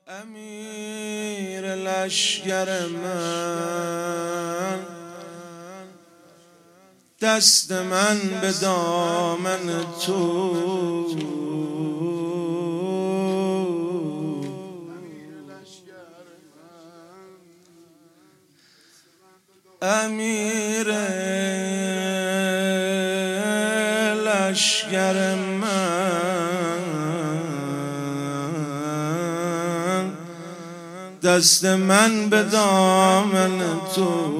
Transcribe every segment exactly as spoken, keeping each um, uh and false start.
امیر لشگر من، دست من به دامن تو. امیر لشگر من، دست من به دامن تو.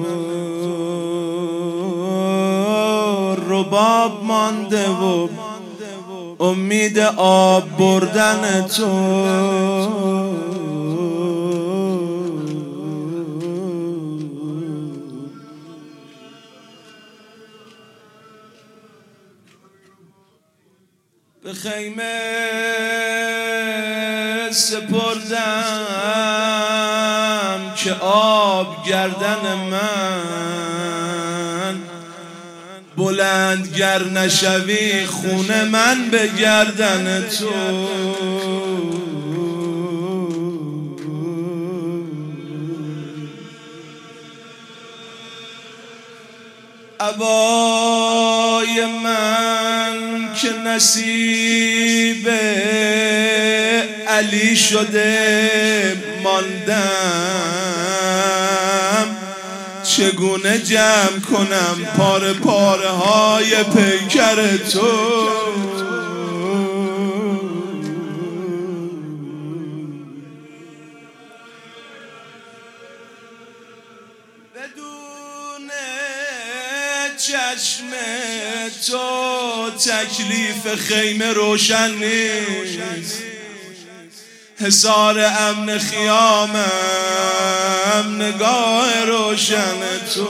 رباب مانده و امید آب بردن تو. به خیمه سپردم که آب گردن من، بلند گر نشوی خون من به گردن تو. عبای من که نصیب علی شده ماندم، چگونه جمع کنم پاره پاره های پیکر تو. بدون چشم تو تکلیف خیمه روشن نیست. حصار امن خیامم نگاه روشن تو.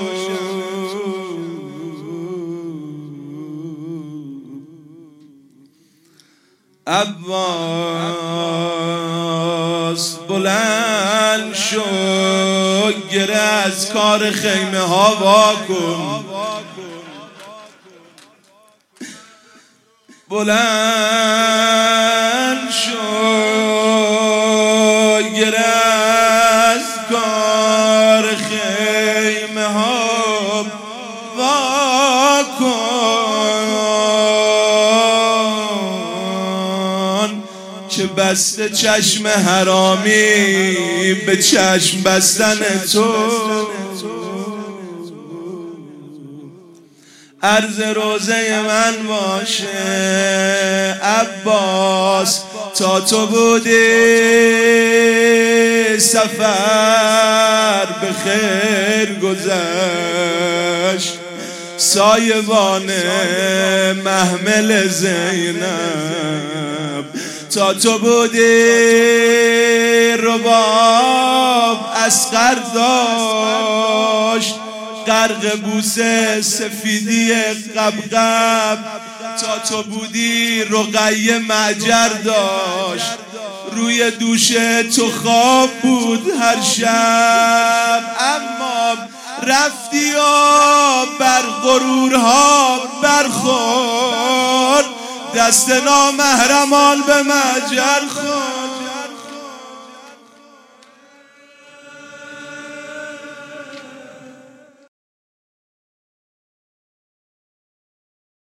عباس بلند شو، گره از کار خیمه ها واکن. بلند شو، گره از کار خیمه ها واکن، که بسته چشم حرامی به چشم بستن تو. عرض روزه من باشه عباس، تا تو بودی سفر به خیر گذشت. سایبان محمل زینب، تا تو بودی رباب اصغر داشت. غرق بوسه سفیدی قبقب، تا تو بودی رقیه معجر داشت. روی دوش تو خواب بود هر شب، اما رفتی و بر غرورها برخورد. دست نامحرمان به معجر خورد.